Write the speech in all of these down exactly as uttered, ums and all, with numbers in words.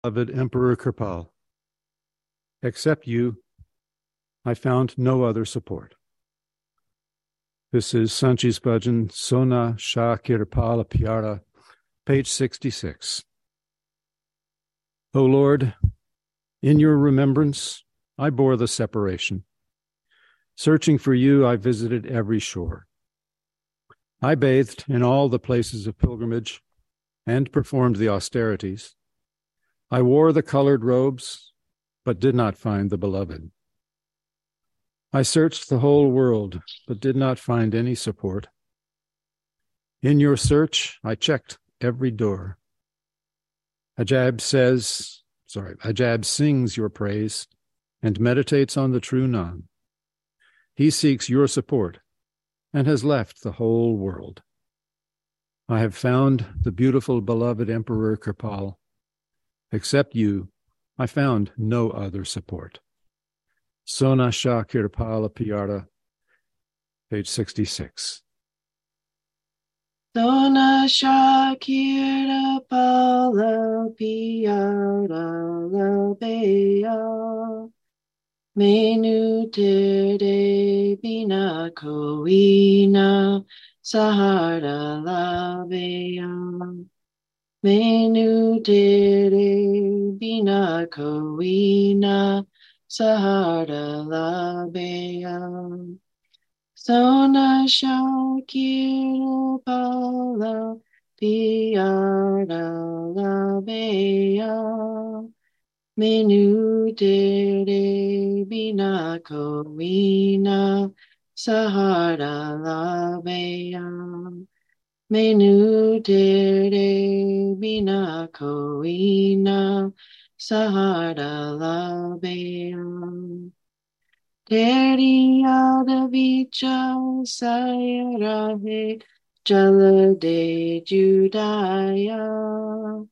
beloved Emperor Kirpal. Except you, I found no other support. This is Sanchi's Bhajan, Sona Shah Kirpala Pyara, page sixty-six. O Lord, in your remembrance, I bore the separation. Searching for you, I visited every shore. I bathed in all the places of pilgrimage and performed the austerities. I wore the colored robes, but did not find the beloved. I searched the whole world, but did not find any support. In your search, I checked every door. Ajab says, sorry, Ajab sings your praise and meditates on the true Nam. He seeks your support and has left the whole world. I have found the beautiful beloved Emperor Kirpal. Except you, I found no other support. Sona Shah Kirpala Pyara, page sixty-six. Sona Shah Kirpala Pyara Labeya Menu Tere Bina Koina Sahara Labeya Menu Tere Bina Koina Sahara Labeya Sona Shah Kirpala Pyara Labeya Menu Tere Bina Koina Sahara Labeya Menu Tere Bina Koina Sahara Labeya Teriada Vicha Sayarahe Jalade Judaya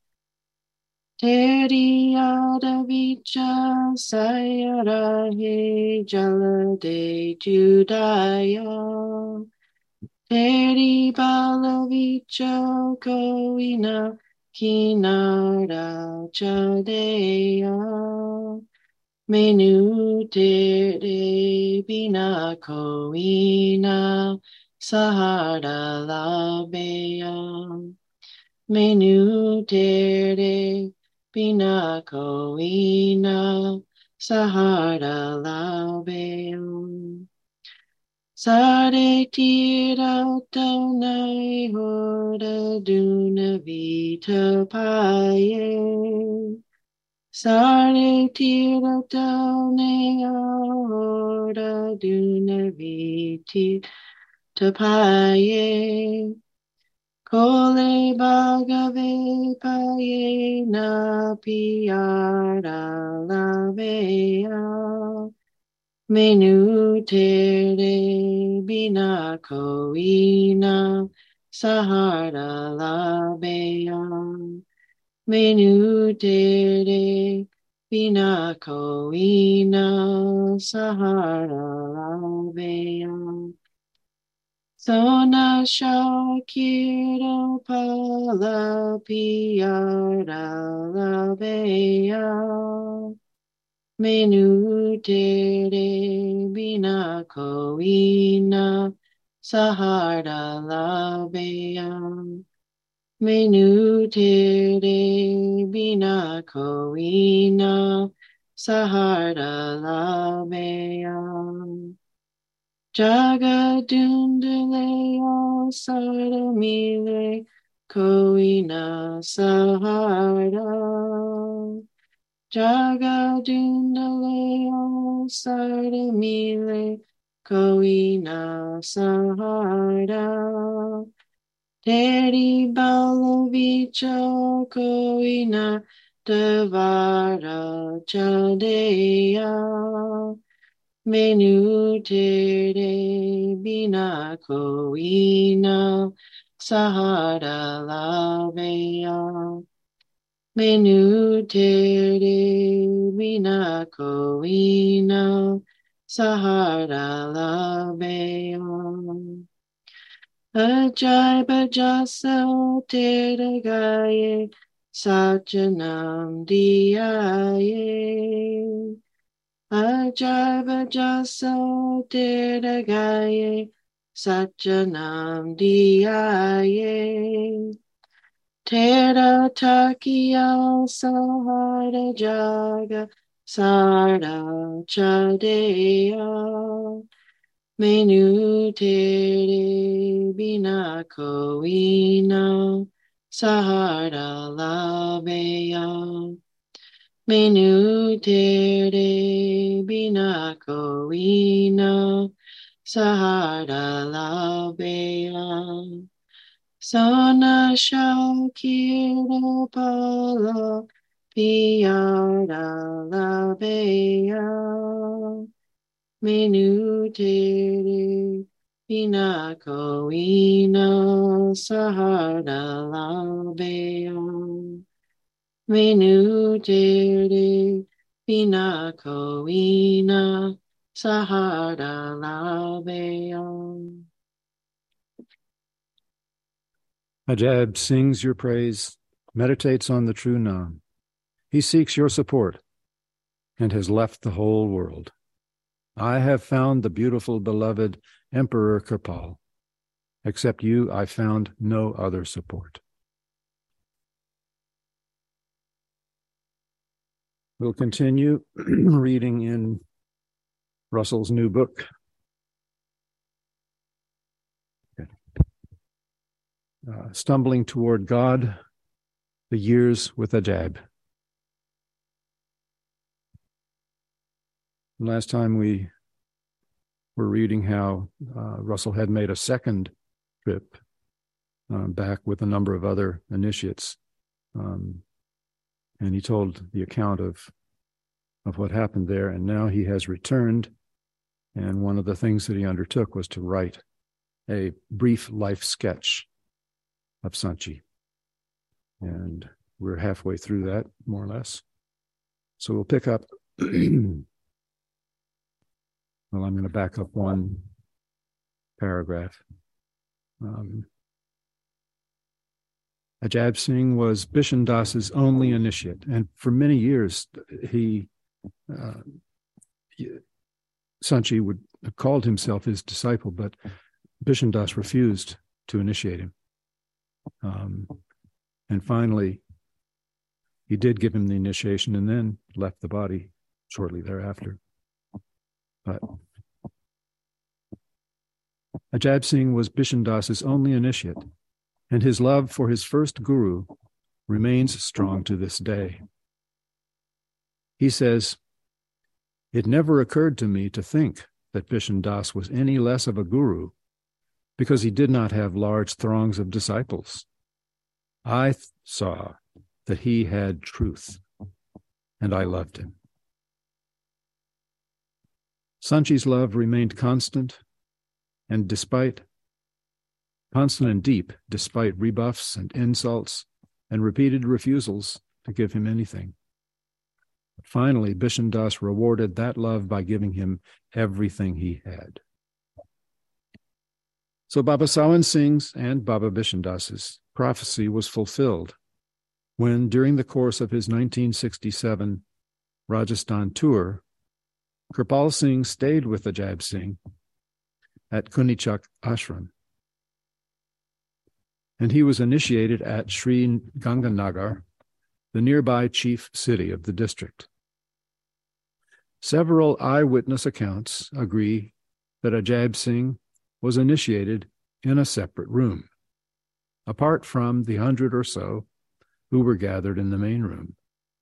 Teriada Vicha Sayarahe Jalade Judaya Teri Balavicha Koina Kinara Chadeya Menu Tere Bina Koina Sahara Labeya Menu Tere Bina Koina Sahara Labeya Sare Tira Tonai Hoda Duna Vita Paye Sare Tira Tonai Hoda Duna Vita Paye Kole Bhagave Paye Na Pyara Laveya Menu Tere Bina Koina Sahara Labeya Menu Tere Bina Koina Sahara Labeya Sona Shah Kirpala Pyara Labeya Menu Tere Bina Koina Sahara Labeya Menu Tere Bina Koina Sahara Labeya Jagadundalaya Saramile Koina Sahara Jagadundalaya Saramile Koina Sahara Teri Balavicha Koina Devara Chadeya Menu Tere Bina Koina Sahara Laveya Menu Tere Bina Koina Sahara Laveya Ajay Bajasa Tere Gaye Sajanam Diyaye Ajaiba Jasa Diragaye Sajanam Diyaye Tera Takiya Sahara Jaga Sarda Chadeya Menu Tere Bina Koina Sahara Laveya Menu Tere Bina Koina Sahara Laveya Sana Shakira Pala Piara Laveya Menu Tere Bina Koina Sahara Laveya Menu Tere Bina Koina Sahara Laveya. Ajab sings your praise, meditates on the true Nam. He seeks your support and has left the whole world. I have found the beautiful, beloved Emperor Kirpal. Except you, I found no other support. We'll continue reading in Russell's new book. Okay. Uh, Stumbling Toward God, The Years with Ajab. Last time we were reading how uh, Russell had made a second trip uh, back with a number of other initiates. Um, and he told the account of, of what happened there. And now he has returned. And one of the things that he undertook was to write a brief life sketch of Sanchi. And we're halfway through that, more or less. So we'll pick up. Well, I'm going to back up one paragraph. Um, Ajab Singh was Bishan Das's only initiate, and for many years he, uh, he Sanchi would have called himself his disciple, but Bishan Das refused to initiate him. Um, and finally, he did give him the initiation and then left the body shortly thereafter. But Ajab Singh was Bishan Das's only initiate, and his love for his first guru remains strong to this day. He says, "It never occurred to me to think that Bishan Das was any less of a guru because he did not have large throngs of disciples. I th- saw that he had truth, and I loved him." Sanchi's love remained constant, and despite constant and deep, despite rebuffs and insults and repeated refusals to give him anything. But finally, Bishan Das rewarded that love by giving him everything he had. So Baba Sawan Singh's and Baba Bishan Das's prophecy was fulfilled when, during the course of his nineteen sixty-seven Rajasthan tour, Kirpal Singh stayed with Ajab Singh at Kunichak Ashram. And he was initiated at Sri Ganganagar, the nearby chief city of the district. Several eyewitness accounts agree that Ajab Singh was initiated in a separate room, apart from the hundred or so who were gathered in the main room.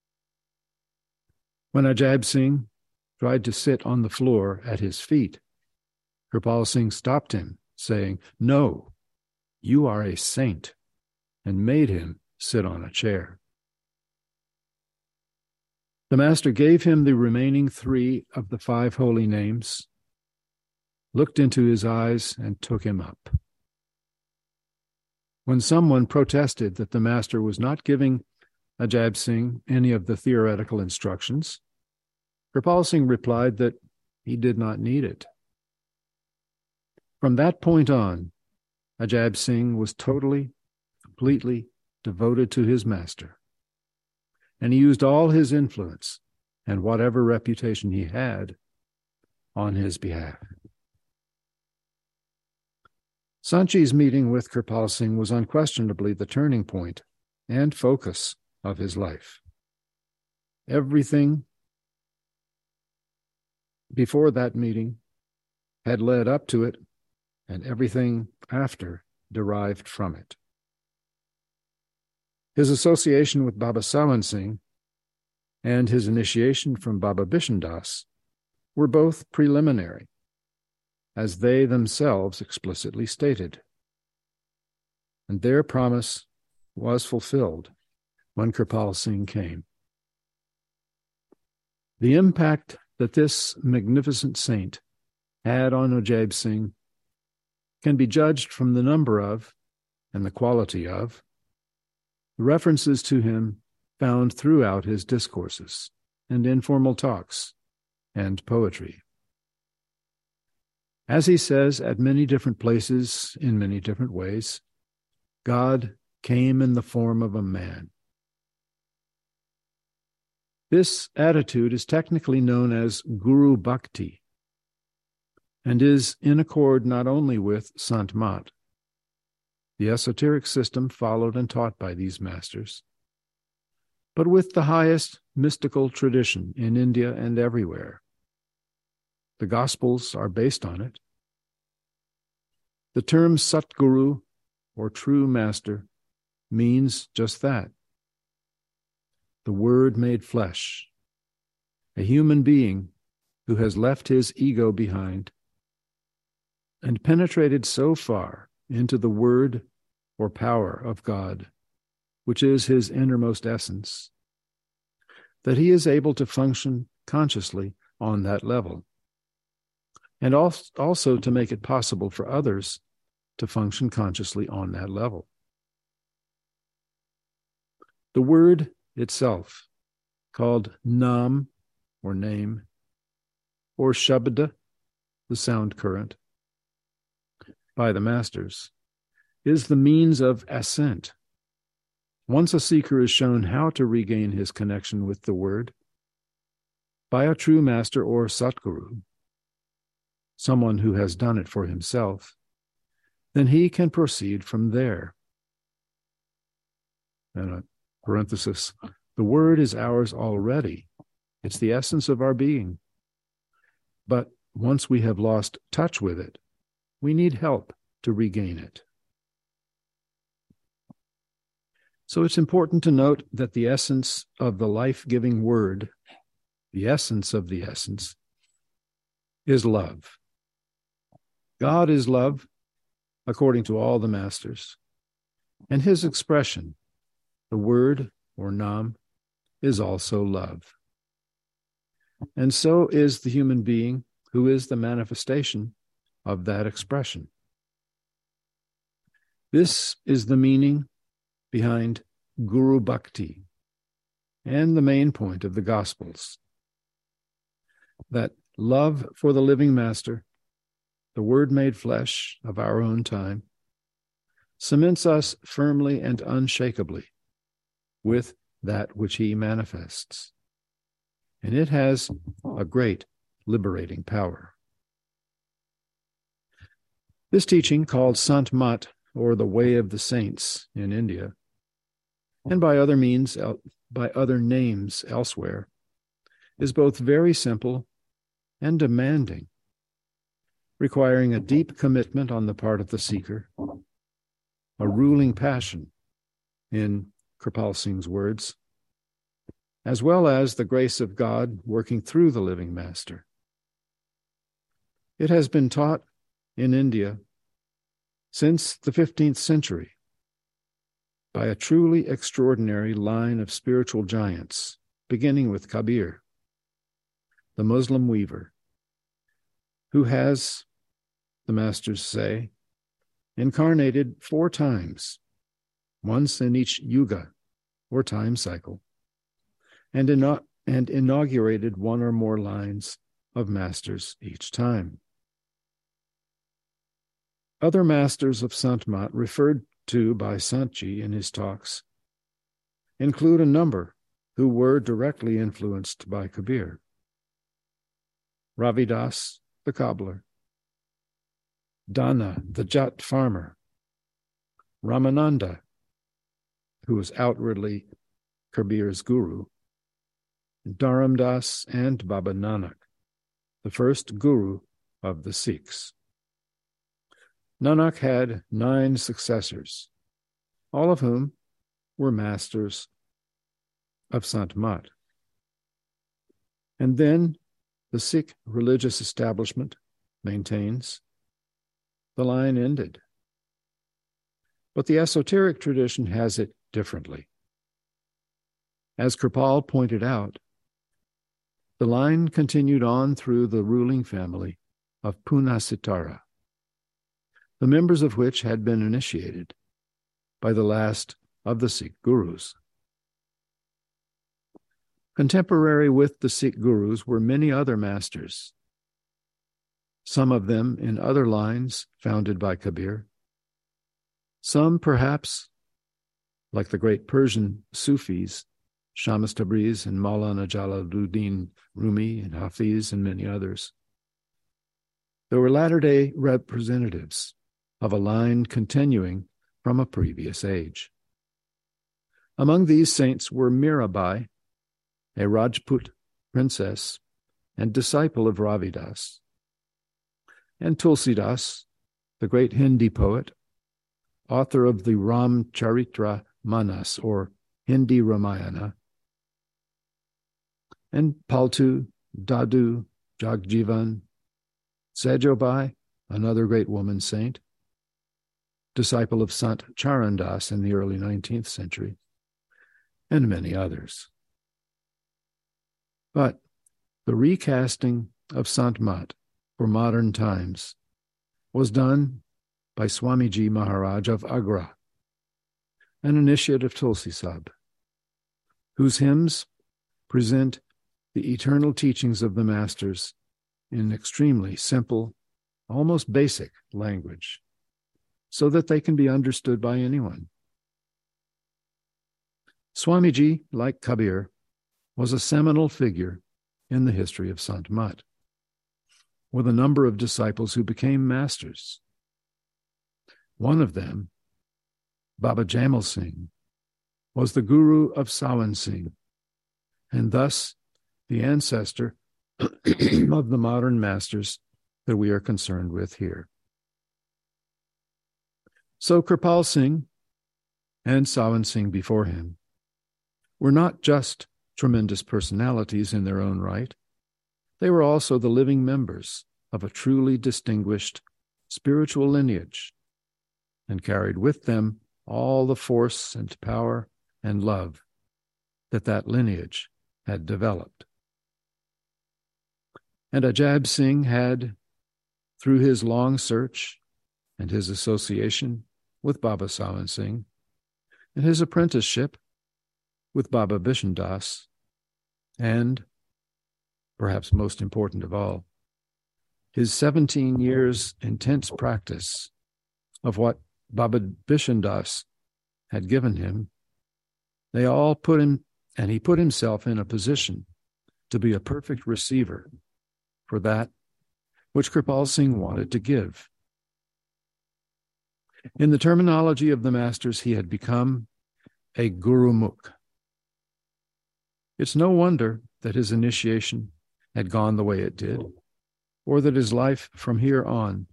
When Ajab Singh tried to sit on the floor at his feet, Kirpal Singh stopped him, saying, "No, you are a saint," and made him sit on a chair. The master gave him the remaining three of the five holy names, looked into his eyes, and took him up. When someone protested that the master was not giving Ajab Singh any of the theoretical instructions, Kirpal Singh replied that he did not need it. From that point on, Ajab Singh was totally, completely devoted to his master, and he used all his influence and whatever reputation he had on his behalf. Sanchi's meeting with Kirpal Singh was unquestionably the turning point and focus of his life. Everything before that meeting had led up to it, and everything after derived from it. His association with Baba Sawan Singh and his initiation from Baba Bishan Das were both preliminary, as they themselves explicitly stated. And their promise was fulfilled when Kirpal Singh came. The impact that this magnificent saint had on Ajaib Singh can be judged from the number of and the quality of the references to him found throughout his discourses and informal talks and poetry. As he says at many different places in many different ways, God came in the form of a man. This attitude is technically known as Guru Bhakti and is in accord not only with Sant Mat, the esoteric system followed and taught by these masters, but with the highest mystical tradition in India and everywhere. The Gospels are based on it. The term Satguru, or true master, means just that. The Word made flesh, a human being who has left his ego behind and penetrated so far into the Word or power of God, which is his innermost essence, that he is able to function consciously on that level, and also to make it possible for others to function consciously on that level. The word itself, called Nam, or name, or Shabda, the sound current, by the masters, is the means of ascent. Once a seeker is shown how to regain his connection with the word by a true master or Satguru, someone who has done it for himself, then he can proceed from there. And a parenthesis, the word is ours already. It's the essence of our being. But once we have lost touch with it, we need help to regain it. So it's important to note that the essence of the life-giving word, the essence of the essence, is love. God is love, according to all the masters, and his expression, the word or Nam, is also love. And so is the human being who is the manifestation of that expression. This is the meaning behind Guru Bhakti and the main point of the Gospels, that love for the living master, the Word made flesh of our own time, cements us firmly and unshakably with that which he manifests. And it has a great liberating power. This teaching, called Sant Mat, or the Way of the Saints in India, and by other means, by other names elsewhere, is both very simple and demanding, requiring a deep commitment on the part of the seeker, a ruling passion, in Kirpal Singh's words, as well as the grace of God working through the living master. It has been taught in India since the fifteenth century by a truly extraordinary line of spiritual giants, beginning with Kabir, the Muslim weaver, who has, the masters say, incarnated four times, once in each yuga, or time cycle, and, ino- and inaugurated one or more lines of masters each time. Other masters of Sant Mat referred to by Santji in his talks include a number who were directly influenced by Kabir. Ravidas, the cobbler. Dana, the Jat farmer. Ramananda, who was outwardly Kabir's guru. Dharam Das and Baba Nanak, the first guru of the Sikhs. Nanak had nine successors, all of whom were masters of Sant Mat. And then the Sikh religious establishment maintains the line ended. But the esoteric tradition has it differently. As Kripal pointed out, the line continued on through the ruling family of Puna Sitara, the members of which had been initiated by the last of the Sikh gurus. Contemporary with the Sikh gurus were many other masters, some of them in other lines founded by Kabir, some perhaps, like the great Persian Sufis, Shams Tabriz and Maulana Jalaluddin Rumi and Hafiz and many others. There were latter-day representatives of a line continuing from a previous age. Among these saints were Mirabai, a Rajput princess and disciple of Ravidas, and Tulsidas, the great Hindi poet, author of the Ram Charitra Manas, or Hindi Ramayana, and Paltu, Dadu, Jagjivan, Sejobai, another great woman saint, disciple of Sant Charandas in the early nineteenth century, and many others. But the recasting of Sant Mat for modern times was done by Swamiji Maharaj of Agra, an initiate of Tulsi Sahib, whose hymns present the eternal teachings of the masters in extremely simple, almost basic language, so that they can be understood by anyone. Swamiji, like Kabir, was a seminal figure in the history of Sant Mat, with a number of disciples who became masters. One of them, Baba Jamal Singh, was the guru of Sawan Singh, and thus the ancestor of the modern masters that we are concerned with here. So Kirpal Singh and Sawan Singh before him were not just tremendous personalities in their own right. They were also the living members of a truly distinguished spiritual lineage, and carried with them all the force and power and love that that lineage had developed. And Ajab Singh had, through his long search and his association with Baba Sawan Singh, and his apprenticeship with Baba Bishan Das, and, perhaps most important of all, his seventeen years intense practice of what Baba Bishan Das had given him, they all put him, and he put himself in a position to be a perfect receiver for that which Kirpal Singh wanted to give. In the terminology of the masters, he had become a Gurumukh. It's no wonder that his initiation had gone the way it did, or that his life from here on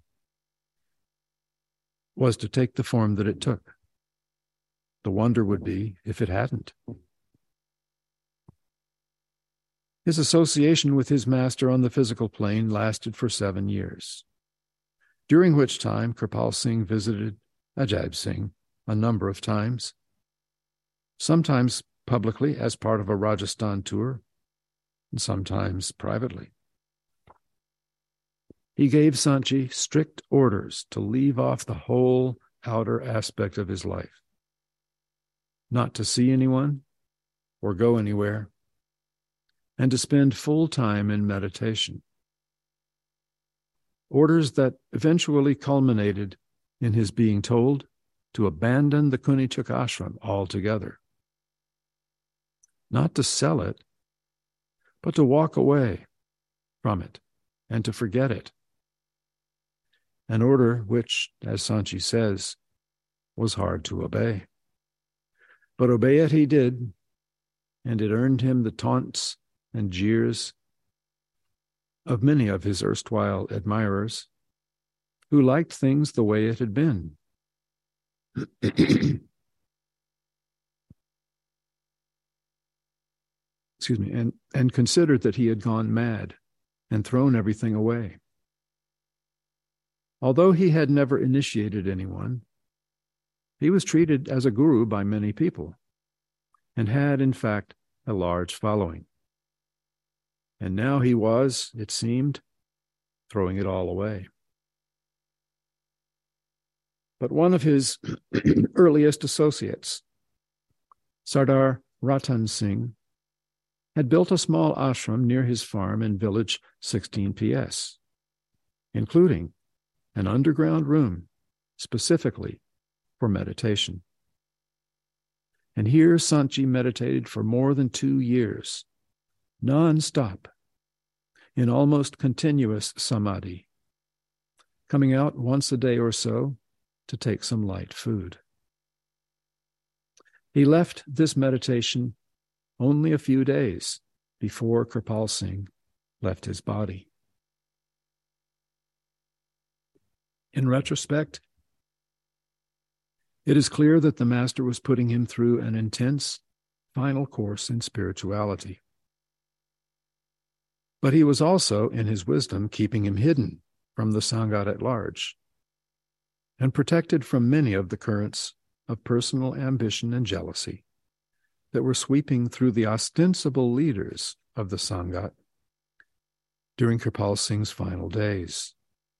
was to take the form that it took. The wonder would be if it hadn't. His association with his master on the physical plane lasted for seven years, during which time Kirpal Singh visited Ajab Singh a number of times, sometimes publicly as part of a Rajasthan tour, and sometimes privately. He gave Sanchi strict orders to leave off the whole outer aspect of his life, not to see anyone or go anywhere, and to spend full time in meditation. Orders that eventually culminated in his being told to abandon the Kunichak ashram altogether. not to sell it, but to walk away from it and to forget it. An order which, as Sanchi says, was hard to obey. But obey it he did, and it earned him the taunts and jeers of many of his erstwhile admirers, who liked things the way it had been. Excuse me, and, and considered that he had gone mad and thrown everything away. Although he had never initiated anyone, he was treated as a guru by many people and had, in fact, a large following. And now he was, it seemed, throwing it all away. But one of his earliest associates, Sardar Ratan Singh, had built a small ashram near his farm in village sixteen P S, including an underground room specifically for meditation. And here Sanchi meditated for more than two years, non-stop, in almost continuous samadhi, coming out once a day or so to take some light food. He left this meditation only a few days before Kirpal Singh left his body. In retrospect, it is clear that the master was putting him through an intense final course in spirituality. But he was also, in his wisdom, keeping him hidden from the Sangat at large and protected from many of the currents of personal ambition and jealousy that were sweeping through the ostensible leaders of the Sangat during Kirpal Singh's final days.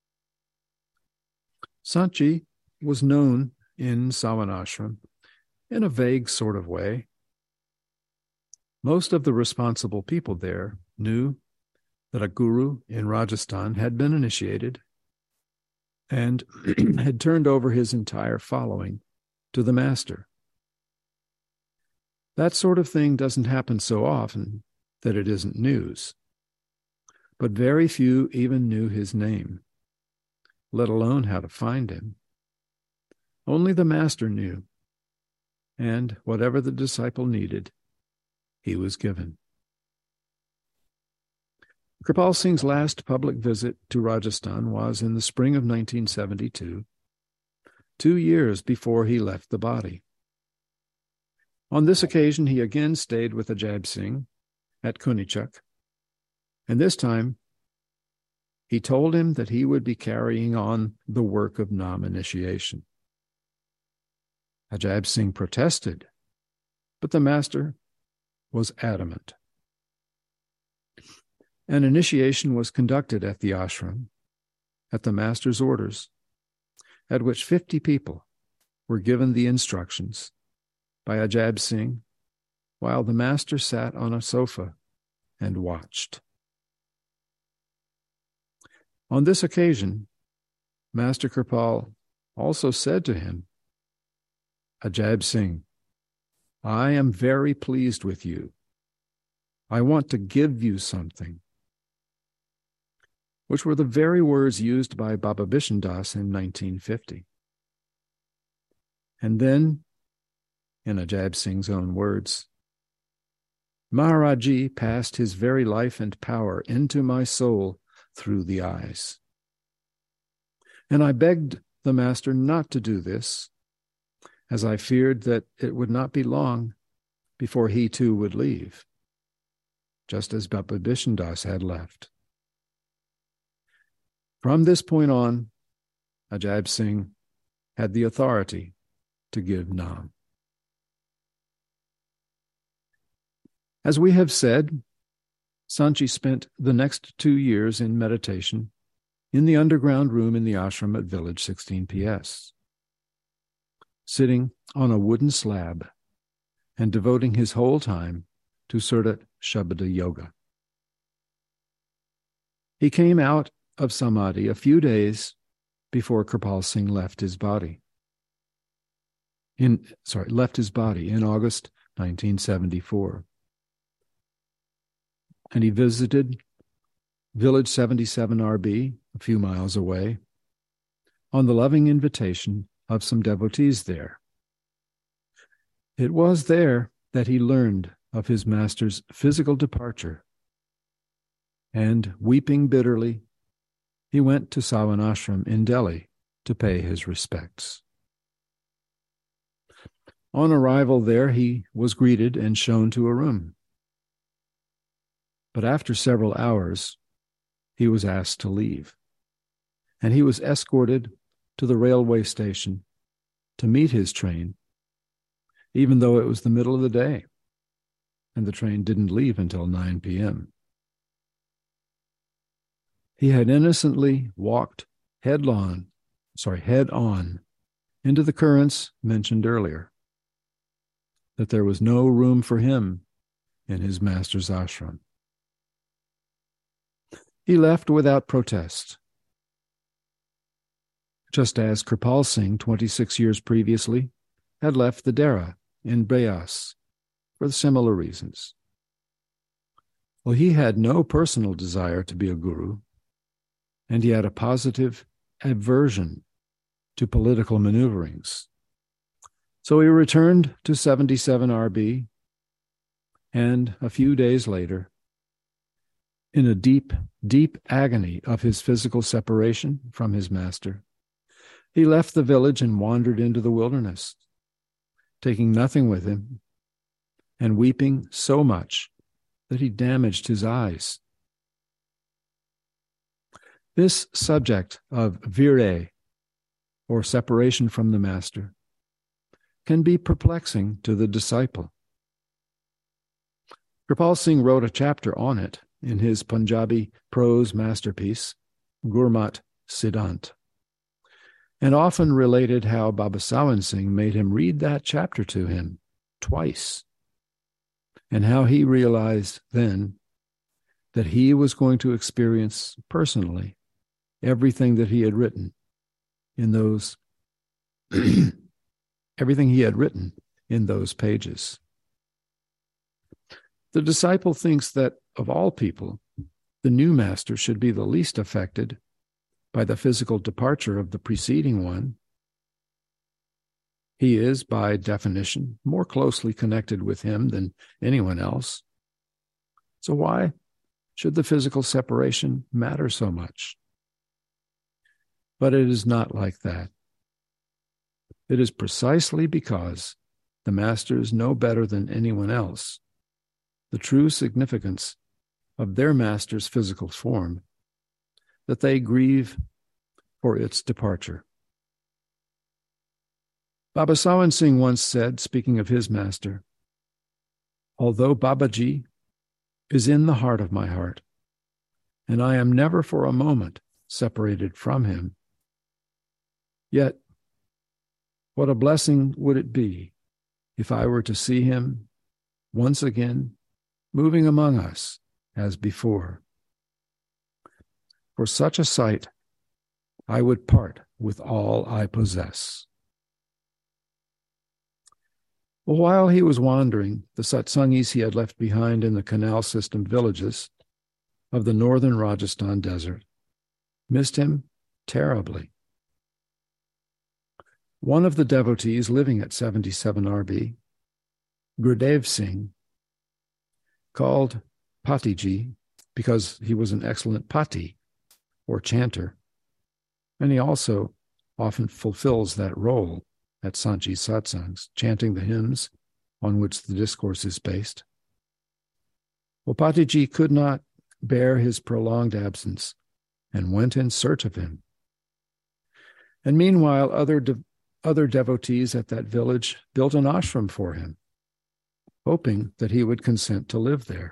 Sanchi was known in Savanashram in a vague sort of way. Most of the responsible people there knew that a guru in Rajasthan had been initiated and had turned over his entire following to the master. That sort of thing doesn't happen so often that it isn't news. But very few even knew his name, let alone how to find him. Only the master knew, and whatever the disciple needed, he was given. Kirpal Singh's last public visit to Rajasthan was in the spring of nineteen seventy-two, two years before he left the body. On this occasion, he again stayed with Ajab Singh at Kunichak, and this time he told him that he would be carrying on the work of Nam initiation. Ajab Singh protested, but the master was adamant. An initiation was conducted at the ashram, at the master's orders, at which fifty people were given the instructions by Ajab Singh, while the master sat on a sofa and watched. On this occasion, Master Kirpal also said to him, Ajab Singh, I am very pleased with you. I want to give you something, which were the very words used by Baba Bishan Das in nineteen fifty. And then, in Ajab Singh's own words, Maharaji passed his very life and power into my soul through the eyes. And I begged the master not to do this, as I feared that it would not be long before he too would leave, just as Baba Bishan Das had left. From this point on, Ajab Singh had the authority to give Nam. As we have said, Sanchi spent the next two years in meditation in the underground room in the ashram at village sixteen P S, sitting on a wooden slab and devoting his whole time to Surat Shabda Yoga. He came out of Samadhi a few days before Kirpal Singh left his body. In sorry, left his body in August nineteen seventy-four. and he visited Village seventy-seven R B, a few miles away, on the loving invitation of some devotees there. It was there that he learned of his master's physical departure, and weeping bitterly, he went to Sawan Ashram in Delhi to pay his respects. On arrival there, he was greeted and shown to a room. But after several hours, he was asked to leave, and he was escorted to the railway station to meet his train, even though it was the middle of the day, and the train didn't leave until nine p.m. He had innocently walked headlong, sorry, head on into the currents mentioned earlier, that there was no room for him in his master's ashram. He left without protest, just as Kirpal Singh, twenty-six years previously, had left the Dera in Beas for similar reasons. Well, he had no personal desire to be a guru, and he had a positive aversion to political maneuverings. So he returned to seventy-seven R B, and a few days later, in a deep, deep agony of his physical separation from his master, he left the village and wandered into the wilderness, taking nothing with him, and weeping so much that he damaged his eyes. This subject of vire, or separation from the master, can be perplexing to the disciple. Kirpal Singh wrote a chapter on it in his Punjabi prose masterpiece, Gurmat Siddhant, and often related how Baba Sawan Singh made him read that chapter to him twice, and how he realized then that he was going to experience personally everything that he had written in those everything he had written in those pages. The disciple thinks that of all people, the new master should be the least affected by the physical departure of the preceding one. He is, by definition, more closely connected with him than anyone else. So why should the physical separation matter so much? But it is not like that. It is precisely because the masters know better than anyone else the true significance of their master's physical form, that they grieve for its departure. Baba Sawan Singh once said, speaking of his master, "Although Babaji is in the heart of my heart, and I am never for a moment separated from him, yet what a blessing would it be if I were to see him once again moving among us as before. For such a sight, I would part with all I possess." Well, while he was wandering, the satsangis he had left behind in the canal system villages of the northern Rajasthan desert missed him terribly. One of the devotees living at seventy-seven R B, Gurdev Singh, called Patiji because he was an excellent pati, or chanter, and he also often fulfills that role at Sanchi satsangs, chanting the hymns on which the discourse is based. Well, Patiji could not bear his prolonged absence and went in search of him. And meanwhile, other de- other devotees at that village built an ashram for him, hoping that he would consent to live there.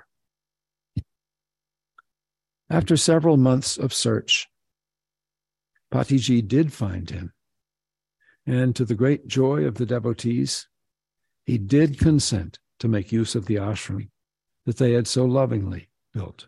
After several months of search, Patiji did find him, and to the great joy of the devotees, he did consent to make use of the ashram that they had so lovingly built.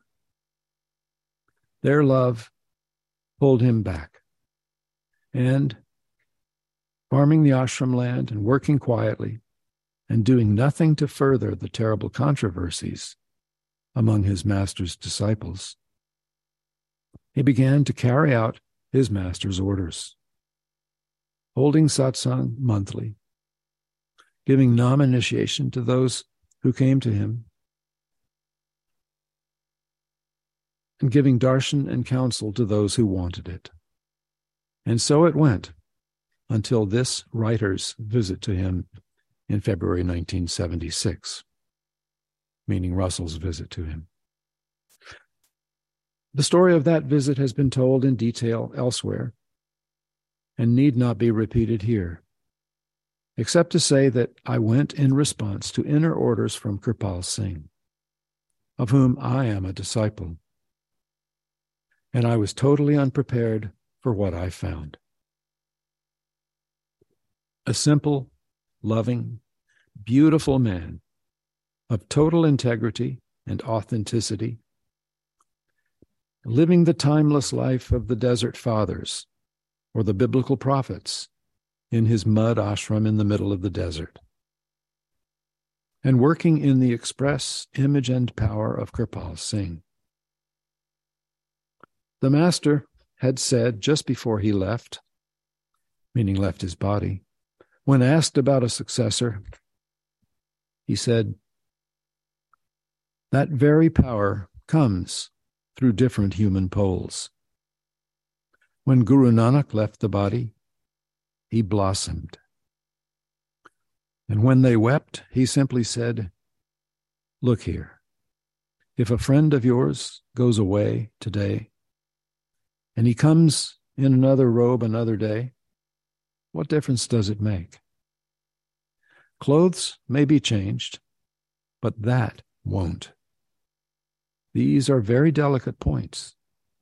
Their love pulled him back, and farming the ashram land and working quietly and doing nothing to further the terrible controversies among his master's disciples, he began to carry out his master's orders, holding satsang monthly, giving Nam initiation to those who came to him, and giving darshan and counsel to those who wanted it. And so it went until this writer's visit to him in February nineteen seventy-six, meaning Russell's visit to him. The story of that visit has been told in detail elsewhere and need not be repeated here, except to say that I went in response to inner orders from Kirpal Singh, of whom I am a disciple, and I was totally unprepared for what I found. A simple, loving, beautiful man of total integrity and authenticity, living the timeless life of the Desert Fathers or the biblical prophets in his mud ashram in the middle of the desert, and working in the express image and power of Kirpal Singh. The master had said just before he left, meaning left his body, when asked about a successor, he said, "That very power comes through different human poles." When Guru Nanak left the body, he blossomed. And when they wept, he simply said, "Look here, if a friend of yours goes away today, and he comes in another robe another day, what difference does it make? Clothes may be changed, but that won't. These are very delicate points."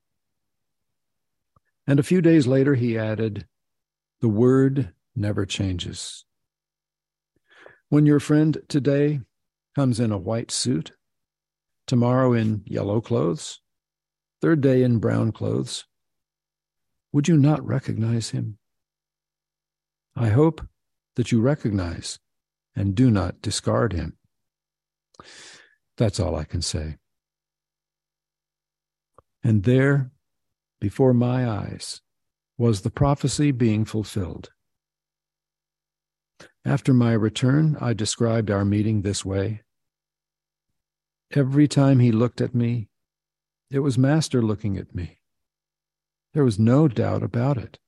And a few days later he added, "The word never changes. When your friend today comes in a white suit, tomorrow in yellow clothes, third day in brown clothes, would you not recognize him? I hope that you recognize and do not discard him." That's all I can say. And there, before my eyes, was the prophecy being fulfilled. After my return, I described our meeting this way. Every time he looked at me, it was Master looking at me. There was no doubt about it.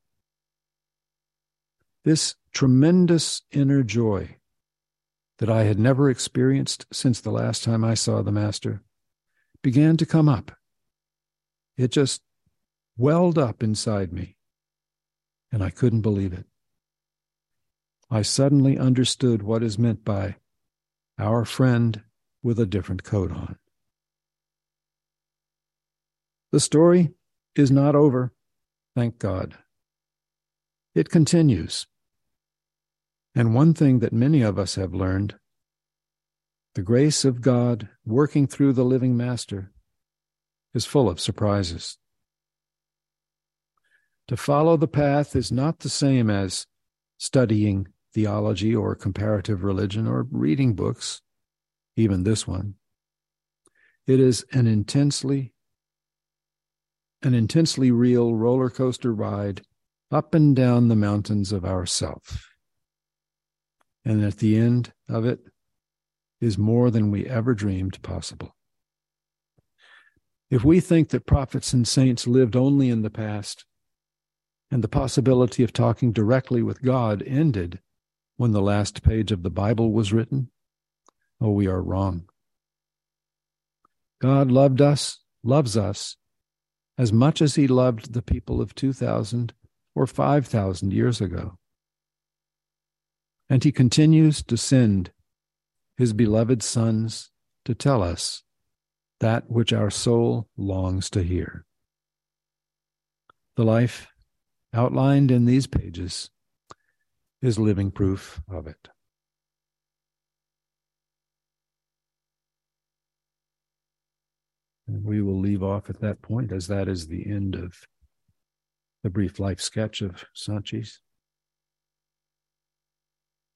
This tremendous inner joy that I had never experienced since the last time I saw the Master began to come up. It just welled up inside me, and I couldn't believe it. I suddenly understood what is meant by our friend with a different coat on. The story is not over, thank God. It continues. And one thing that many of us have learned, the grace of God working through the living Master is full of surprises. To follow the path is not the same as studying theology or comparative religion or reading books, even this one. It is an intensely, an intensely real roller coaster ride up and down the mountains of ourself. And at the end of it is more than we ever dreamed possible. If we think that prophets and saints lived only in the past, and the possibility of talking directly with God ended when the last page of the Bible was written, oh, we are wrong. God loved us, loves us, as much as he loved the people of two thousand or five thousand years ago. And he continues to send his beloved sons to tell us that which our soul longs to hear. The life outlined in these pages is living proof of it. And we will leave off at that point, as that is the end of the brief life sketch of Sanchis.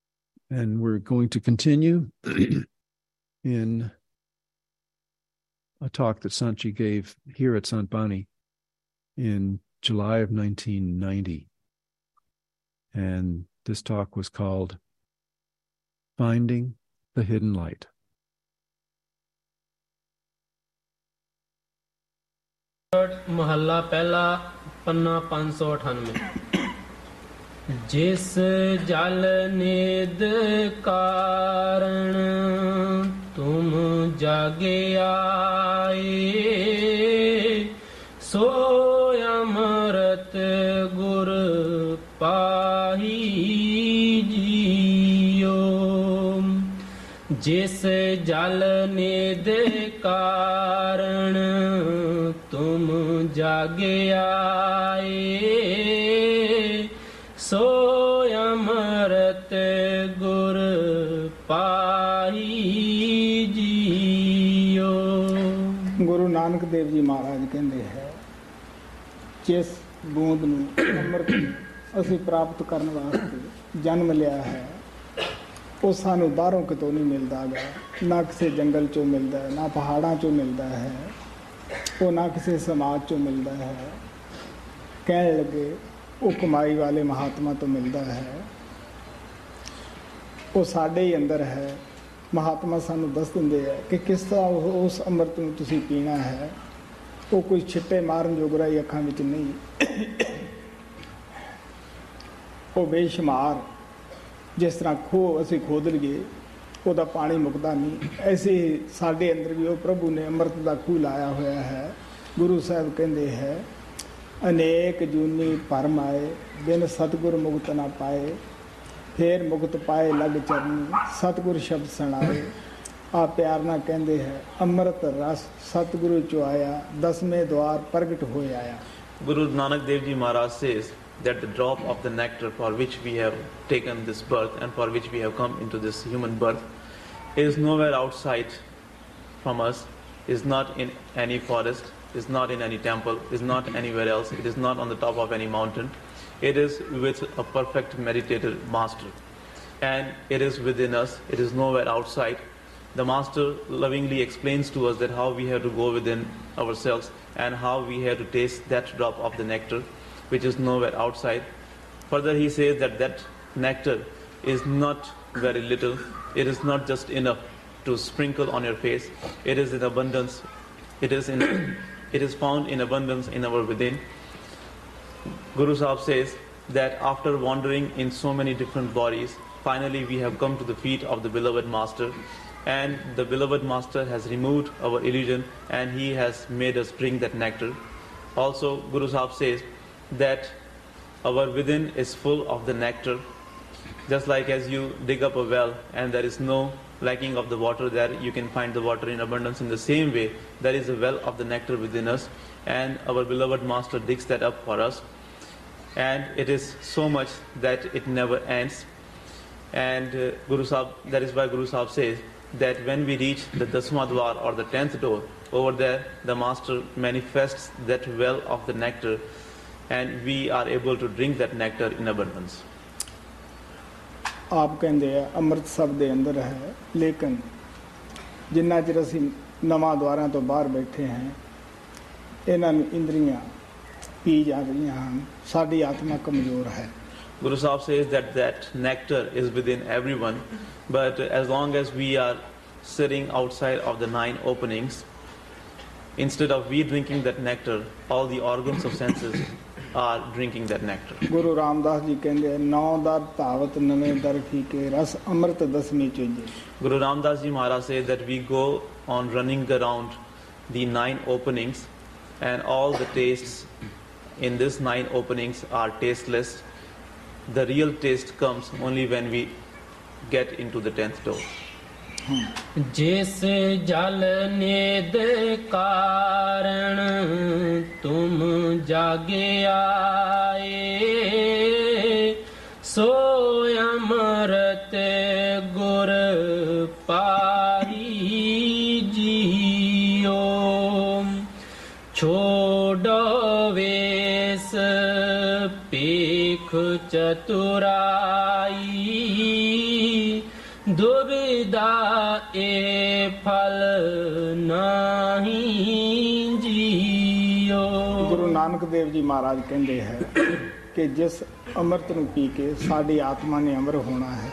And we're going to continue in a talk that Sanchi gave here at Sant Bani in July of nineteen ninety. And this talk was called Finding the Hidden Light. महल्ला पहला पन्ना पाँच सौ अठानवे जिस जल निद कारण तुम जागे आए सो अमृत गुर पाही जियो जिस जल निद कारण तुम जागे आए सो अमृत गुर पाही जियो। गुरु नानक देव जी महाराज कहते हैं जिस बूंद नूं अमृत असीं प्राप्त करने वास्ते जन्म लिया है वो सानू बाहरों कितों नहीं मिलता गा, ना किसी जंगल चों मिलता है, ना पहाड़ां चों मिलता है, वो ना किसी समाज चों मिलता है। कहने लगे वो कमाई वाले महात्मा तो मिलता है, वो साडे ही अंदर है। महात्मा सानू दस दिंदे है कि किस तरह उस अमृत नूं तुसीं पीना है। वो कोई छिट्टे मारन जोगरा ही अखां विच नहीं, वो बेशुमार जिस तरह खो असीं खोद लईए ਉਹਦਾ पानी मुकदा नहीं, ऐसे ही साडे अंदर भी वो प्रभु ने अमृत का खूह लाया होया है। गुरु साहब कहते हैं अनेक जूनी भरम आए बिन सतगुर मुक्त ना पाए फिर मुक्त पाए लग चरनी सतगुर शब्द सुनाए। आ प्यार ना कहते हैं अमृत रस सतगुरु चो आया दसवें द्वार प्रगट हो आया। Guru Nanak Dev Ji Maharaj says that the drop of the nectar for which we have taken this birth and for which we have come into this human birth is nowhere outside from us, is not in any forest, is not in any temple, is not anywhere else, it is not on the top of any mountain. It is with a perfect meditator master, and it is within us, it is nowhere outside. The master lovingly explains to us that how we have to go within ourselves and how we have to taste that drop of the nectar which is nowhere outside. Further he says that that nectar is not very little, it is not just enough to sprinkle on your face, it is in abundance, it is in it is found in abundance in our within. Guru Sahib says that after wandering in so many different bodies, finally we have come to the feet of the beloved master, and the beloved master has removed our illusion and he has made us drink that nectar. Also Guru Sahib says that our within is full of the nectar. Just like as you dig up a well and there is no lacking of the water there, you can find the water in abundance. In the same way, there is a well of the nectar within us, and our beloved master digs that up for us, and it is so much that it never ends. And uh, Guru Sahib, that is why Guru Sahib says that when we reach the Dasma Dwar or the tenth door, over there the master manifests that well of the nectar, and we are able to drink that nectar in abundance. आप कहते हैं अमृत सब दे अंदर है, लेकिन जिन्ना चिर असीं नवां द्वारां तो बाहर बैठे हैं, इन्हां नूं इंद्रियां पी जा रहीआं हन, साडी आत्मा कमजोर है। Guru Sahib says that that nectar is within everyone, but as long as we are sitting outside of the nine openings, instead of we drinking that nectar, all the organs of senses are drinking that nectar. गुरु रामदास जी कहते हैं नौ दर धावत नवे दर फीके रस अमृत दसवीं चोजे। Guru Ramdas Ji Maharaj says that we go on running around the nine openings, and all the tastes in these nine openings are tasteless. The real taste comes only when we get into the tenth door. जिस जल निद कारण तुम जागे आए सो अमृत गुर पाही जियो छोड़ो वेश पेख चतुराई ਦੁਬਿਧਾ ਏ ਫਲ ਨਹੀਂ ਜੀਓ। ਗੁਰੂ ਨਾਨਕ ਦੇਵ ਜੀ ਮਹਾਰਾਜ ਕਹਿੰਦੇ ਹੈ ਕਿ ਜਿਸ ਅੰਮ੍ਰਿਤ ਨੂੰ ਪੀ ਕੇ ਸਾਡੀ ਆਤਮਾ ਨੇ ਅਮਰ ਹੋਣਾ ਹੈ,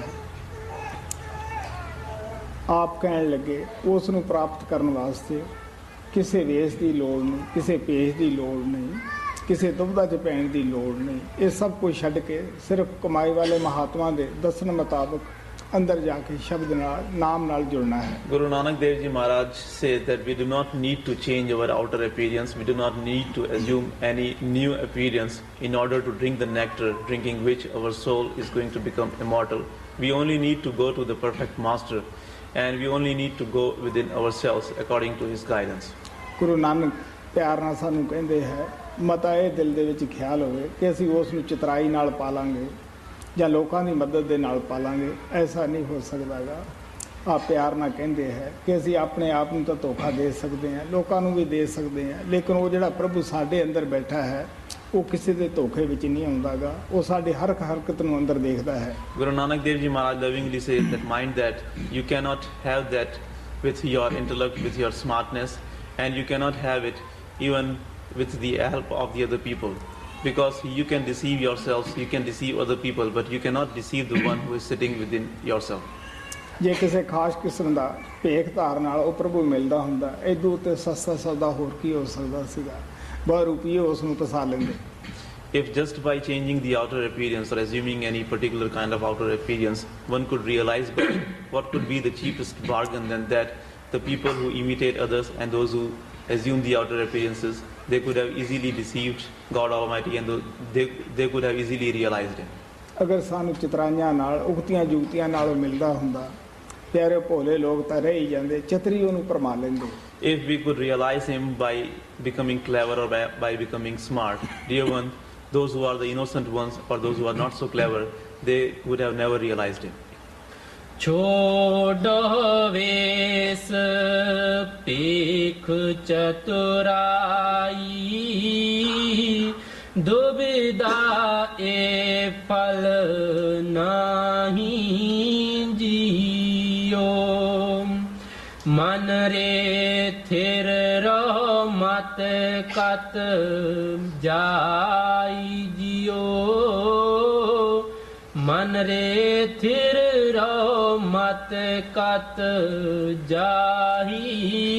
ਆਪ ਕਹਿਣ ਲੱਗੇ ਉਸ ਨੂੰ ਪ੍ਰਾਪਤ ਕਰਨ ਵਾਸਤੇ ਕਿਸੇ ਵੇਸ ਦੀ ਲੋੜ ਨਹੀਂ, ਕਿਸੇ ਭੇਸ ਦੀ ਲੋੜ ਨਹੀਂ, ਕਿਸੇ ਦੁਬਿਧਾ 'ਚ ਪੈਣ ਦੀ ਲੋੜ ਨਹੀਂ। ਇਹ ਸਭ ਕੁਝ ਛੱਡ ਕੇ ਸਿਰਫ ਕਮਾਈ ਵਾਲੇ ਮਹਾਤਮਾ ਦੇ ਦੱਸਣ ਮੁਤਾਬਕ ਅੰਦਰ ਜਾ ਕੇ ਸ਼ਬਦ ਨਾਲ ਨਾਮ ਨਾਲ ਜੁੜਨਾ ਹੈ। Guru Nanak Dev Ji Maharaj says that we do not need to change our outer appearance, we do not need to assume any new appearance in order to drink the nectar, drinking which our soul is going to become immortal. We only need to go to the perfect master and we only need to go within ourselves according to his guidance. Guru Nanak ਪਿਆਰ ਨਾਲ ਸਾਨੂੰ ਕਹਿੰਦੇ ਹੈ, ਮਤਾ ਇਹ ਦਿਲ ਦੇ ਵਿੱਚ ਖਿਆਲ ਹੋਵੇ ਕਿ ਅਸੀਂ ਉਸ ਨੂੰ ਚਤਰਾਈ ਨਾਲ ਪਾਲਾਂਗੇ ਜਾਂ ਲੋਕਾਂ ਦੀ ਮਦਦ ਦੇ ਨਾਲ ਪਾਲਾਂਗੇ, ਐਸਾ ਨਹੀਂ ਹੋ ਸਕਦਾਗਾ। ਆ ਪਿਆਰ ਨਾਲ ਕਹਿੰਦੇ ਹੈ ਕਿ ਅਸੀਂ ਆਪਣੇ ਆਪ ਨੂੰ ਤਾਂ ਧੋਖਾ ਦੇ ਸਕਦੇ ਹਾਂ, ਲੋਕਾਂ ਨੂੰ ਵੀ ਦੇ ਸਕਦੇ ਹਾਂ, ਲੇਕਿਨ ਉਹ ਜਿਹੜਾ ਪ੍ਰਭੂ ਸਾਡੇ ਅੰਦਰ ਬੈਠਾ ਹੈ ਉਹ ਕਿਸੇ ਦੇ ਧੋਖੇ ਵਿੱਚ ਨਹੀਂ ਆਉਂਦਾਗਾ, ਉਹ ਸਾਡੀ ਹਰ ਇੱਕ ਹਰਕਤ ਨੂੰ ਅੰਦਰ ਦੇਖਦਾ ਹੈ। Guru Nanak Dev Ji Maharaj lovingly says that mind that you cannot have that with your intellect, with your smartness, and you cannot have it even with the help of the other people. Because you can deceive yourselves, you can deceive other people, but you cannot deceive the one who is sitting within yourself. ਜੇ ਕਿਸੇ ਖਾਸ ਕਿਸਮ ਦਾ ਭੇਖ ਧਾਰ ਨਾਲ ਉਹ ਪ੍ਰਭੂ ਮਿਲਦਾ ਹੁੰਦਾ, ਇਦੋਂ ਉੱਤੇ ਸਸਤਾ ਸੌਦਾ ਹੋਰ ਕੀ ਹੋ ਸਕਦਾ ਸੀਗਾ। ਬਹੁਤ ਰੁਪਈਏ ਉਸ ਨੂੰ ਪਸਾ ਲੈਂਦੇ। If just by changing the outer appearance or assuming any particular kind of outer appearance, one could realize God, what could be the cheapest bargain than that the people who imitate others and those who assume the outer appearances, they could have easily deceived God Almighty and they, they could have easily realized Him. ਅਗਰ ਸਾਨੂੰ ਚਤਰਾਈਆਂ ਨਾਲ ਉਗਤੀਆਂ ਜੁਗਤੀਆਂ ਨਾਲ ਮਿਲਦਾ ਹੁੰਦਾ, ਪਿਆਰੇ ਭੋਲੇ ਲੋਕ ਤਾਂ ਰਹਿ ਹੀ ਜਾਂਦੇ, ਚਤਰੀ ਉਹਨੂੰ ਭਰਮਾ ਲੈਂਦੇ। If we could realize Him by becoming clever or by, by becoming smart, dear one, those who are the innocent ones or those who are not so clever, they would have never realized Him. ਛੋਡੋ ਵੇਸ ਪੀਖ ਚਤੁਰਾਈ, ਦੁਬਿਧਾ ਏ ਫਲ ਨਹੀਂ JIO. ਮਨ ਰੇ ਥਿਰ ਰੋ ਮਤ ਕਤ ਜਾਈ JIO. ਮਨ ਰੇ ਥਿਰ ਰੋ ਮਤ ਕਤ ਜਾਹੀ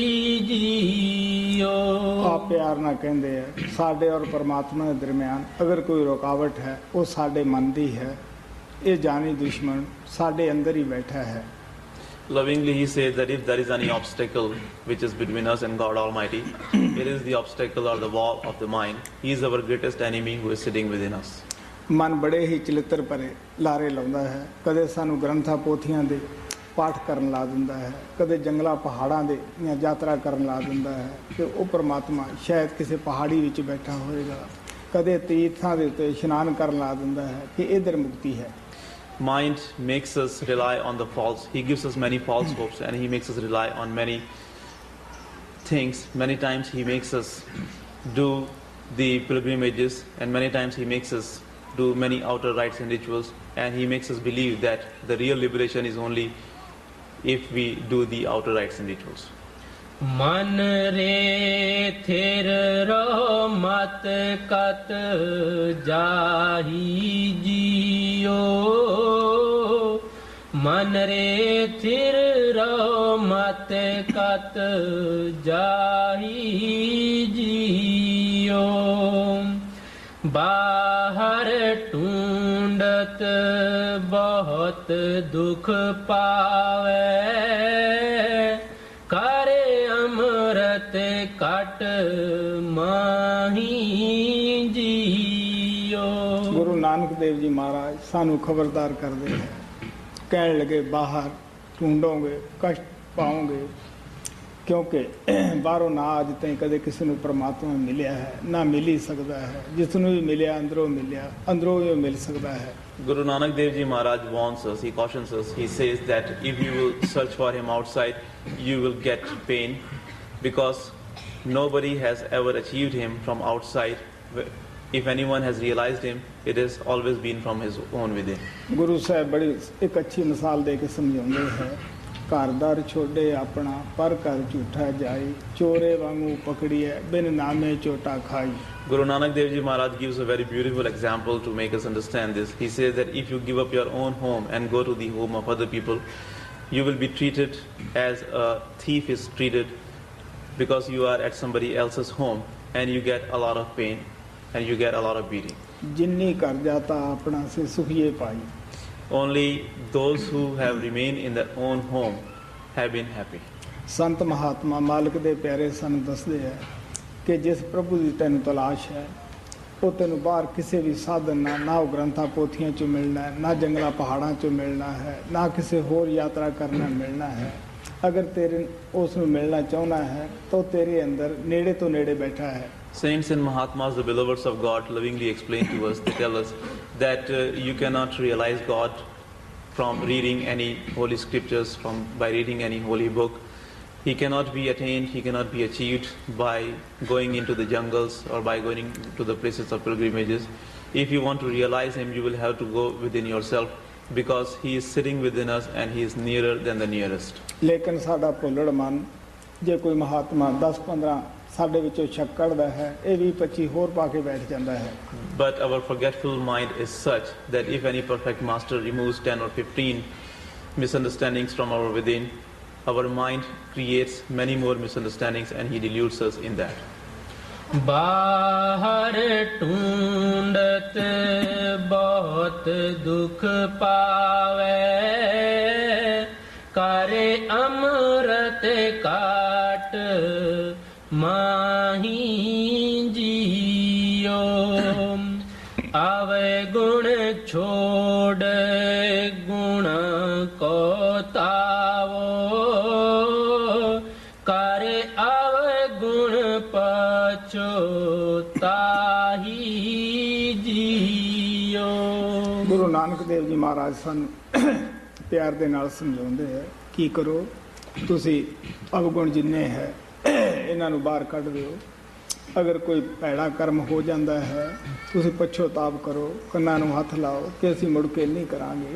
ਜੀਓ। ਆਪ ਪਿਆਰ ਨਾਲ ਕਹਿੰਦੇ ਆ, ਸਾਡੇ ਔਰ ਪਰਮਾਤਮਾ ਦੇ ਦਰਮਿਆਨ ਅਗਰ ਕੋਈ ਰੁਕਾਵਟ ਹੈ ਉਹ ਸਾਡੇ ਮਨ ਦੀ ਹੈ। ਇਹ ਜਾਨੀ ਦੁਸ਼ਮਣ ਸਾਡੇ ਅੰਦਰ ਹੀ ਬੈਠਾ ਹੈ। Lovingly he says that if there is any obstacle which is between us and God Almighty, it is the obstacle or the wall of the mind. He is our greatest enemy who is sitting within us. ਮਨ ਬੜੇ ਹੀ ਚਲਿੱਤਰ ਭਰੇ ਲਾਰੇ ਲਾਉਂਦਾ ਹੈ। ਕਦੇ ਸਾਨੂੰ ਗ੍ਰੰਥਾਂ ਪੋਥੀਆਂ ਦੇ ਪਾਠ ਕਰਨ ਲਾ ਦਿੰਦਾ ਹੈ, ਕਦੇ ਜੰਗਲਾਂ ਪਹਾੜਾਂ ਦੇ ਜਾਂ ਯਾਤਰਾ ਕਰਨ ਲਾ ਦਿੰਦਾ ਹੈ ਕਿ ਉਹ ਪਰਮਾਤਮਾ ਸ਼ਾਇਦ ਕਿਸੇ ਪਹਾੜੀ ਵਿੱਚ ਬੈਠਾ ਹੋਏਗਾ। ਕਦੇ ਤੀਰਥਾਂ ਦੇ ਉੱਤੇ ਇਸ਼ਨਾਨ ਕਰਨ ਲਾ ਦਿੰਦਾ ਹੈ ਕਿ ਇੱਧਰ ਮੁਕਤੀ ਹੈ। Mind makes us rely on the false. He gives us many false hopes and he makes us rely on many things. Many times he makes us do the pilgrimages and many times he makes us do many outer rites and rituals and he makes us believe that the real liberation is only if we do the outer rites and rituals. ਮਨ ਰੇ ਥਿਰ ਰੋ ਮਤ ਕਤ ਜਾਹੀ JIO. ਮਨ ਰੇ ਥਿਰ ਰੋ ਮਤ ਕਤ ਜਾਹੀ ਜੀਓ। ਬਾਹਰ ਢੂੰਡਤ ਬਹੁਤ ਦੁਖ ਪਾਵੇ, ਕਰੇ ਅੰਮ੍ਰਿਤ ਕਟ ਮਾਹੀ ਜੀਓ। ਗੁਰੂ ਨਾਨਕ ਦੇਵ ਜੀ ਮਹਾਰਾਜ ਸਾਨੂੰ ਖਬਰਦਾਰ ਕਰਦੇ ਹੈ। ਕਹਿਣ ਲੱਗੇ ਬਾਹਰ ਢੂੰਡੋਗੇ ਕਸ਼ਟ ਪਾਓਗੇ, ਕਿਉਂਕਿ ਬਾਹਰੋਂ ਨਾ ਅੱਜ ਤਾਈਂ ਕਦੇ ਕਿਸੇ ਨੂੰ ਪਰਮਾਤਮਾ ਮਿਲਿਆ ਹੈ, ਨਾ ਮਿਲ ਹੀ ਸਕਦਾ ਹੈ। ਜਿਸ ਨੂੰ ਵੀ ਮਿਲਿਆ ਅੰਦਰੋਂ ਮਿਲਿਆ, ਅੰਦਰੋਂ ਵੀ ਮਿਲ ਸਕਦਾ ਹੈ। Guru Nanak Dev Ji Maharaj warns us, he cautions us, he says that if you will search for him outside, you will get pain because nobody has ever achieved him from outside if anyone has realized him, it has always been from his own within. Guru Sahib ਬੜੀ ਇੱਕ ਅੱਛੀ ਮਿਸਾਲ ਦੇ ਕੇ ਸਮਝਾਉਂਦੇ ਹੈ, ਘਰਦਾਰ ਛੋੜੇ ਆਪਣਾ ਪਰ ਘਰ ਝੂਠਾ ਜਾਈ, ਚੋਰੇ ਵਾਂਗੂ ਪਕੜੀਏ ਬਿਨ ਨਾਮੇ ਚੋਟਾ ਖਾਈ. Guru Nanak Dev Ji Maharaj gives a very beautiful example to make us understand this. He says that if you give up your own home and go to the home of other people, you will be treated as a thief is treated, because you are at somebody else's home and you get a lot of pain and you get a lot of beating. ਜਿੰਨੀ ਘਰ ਜਾਤਾ ਆਪਣਾ ਸੇ ਸੁਖੀਏ ਪਾਈ. Only those who have remained in their own home have been happy. ਸੰਤ ਮਹਾਤਮਾ ਮਾਲਕ ਦੇ ਪਿਆਰੇ ਸਾਨੂੰ ਦੱਸਦੇ ਹੈ ਕਿ ਜਿਸ ਪ੍ਰਭੂ ਦੀ ਤੈਨੂੰ ਤਲਾਸ਼ ਹੈ ਉਹ ਤੈਨੂੰ ਬਾਹਰ ਕਿਸੇ ਵੀ ਸਾਧਨ ਨਾਲ, ਨਾ ਉਹ ਗ੍ਰੰਥਾਂ ਪੋਥੀਆਂ 'ਚੋਂ ਮਿਲਣਾ ਹੈ, ਨਾ ਜੰਗਲਾਂ ਪਹਾੜਾਂ 'ਚੋਂ ਮਿਲਣਾ ਹੈ, ਨਾ ਕਿਸੇ ਹੋਰ ਯਾਤਰਾ ਕਰਨਾ ਮਿਲਣਾ ਹੈ. ਅਗਰ ਤੇਰੇ ਉਸ ਨੂੰ ਮਿਲਣਾ ਚਾਹੁੰਦਾ ਹੈ ਤਾਂ ਉਹ ਤੇਰੇ ਅੰਦਰ ਨੇੜੇ ਤੋਂ ਨੇੜੇ ਬੈਠਾ ਹੈ. Saints and Mahatmas, the beloveds of God, lovingly explain to us, they tell us that uh, you cannot realize God from reading any holy scriptures, from by reading any holy book. He cannot be attained, he cannot be achieved by going into the jungles or by going to the places of pilgrimages. If you want to realize him, you will have to go within yourself, because he is sitting within us and he is nearer than the nearest. ਲੇਕਿਨ ਸਾਡਾ ਭੁੱਲੜ ਮਨ, ਜੇ ਕੋਈ ਮਹਾਤਮਾ ਦਸ ਪੰਦਰਾਂ ਸਾਡੇ ਵਿੱਚੋਂ ਸ਼ੱਕ ਕੱਢਦਾ ਹੈ, ਇਹ ਵੀਹ ਪੱਚੀ ਹੋਰ ਪਾ ਕੇ ਬੈਠ ਜਾਂਦਾ ਹੈ. But our forgetful mind is such that if any perfect master removes ten or fifteen misunderstandings from our within, our mind creates many more misunderstandings and he deludes us in that. बाहर ढूंढत बहुत दुख पावे, करे अमृत काट माही जियो. आवे गुण छोड़ गुण को तावो, करे आवे गुण पछो ताही जियो. ਗੁਰੂ ਨਾਨਕ ਦੇਵ ਜੀ ਮਹਾਰਾਜ ਸਾਨੂੰ ਪਿਆਰ ਦੇ ਨਾਲ ਸਮਝਾਉਂਦੇ ਹੈ, ਕੀ ਕਰੋ ਤੁਸੀਂ ਅਵਗੁਣ ਜਿੰਨੇ ਹੈ ਇਹਨਾਂ ਨੂੰ ਬਾਹਰ ਕੱਢ ਦਿਓ. ਅਗਰ ਕੋਈ ਭੈੜਾ ਕਰਮ ਹੋ ਜਾਂਦਾ ਹੈ ਤੁਸੀਂ ਪਛਤਾਵਾ ਕਰੋ, ਕੰਨਾਂ ਨੂੰ ਹੱਥ ਲਾਓ ਕਿ ਅਸੀਂ ਮੁੜ ਕੇ ਨਹੀਂ ਕਰਾਂਗੇ.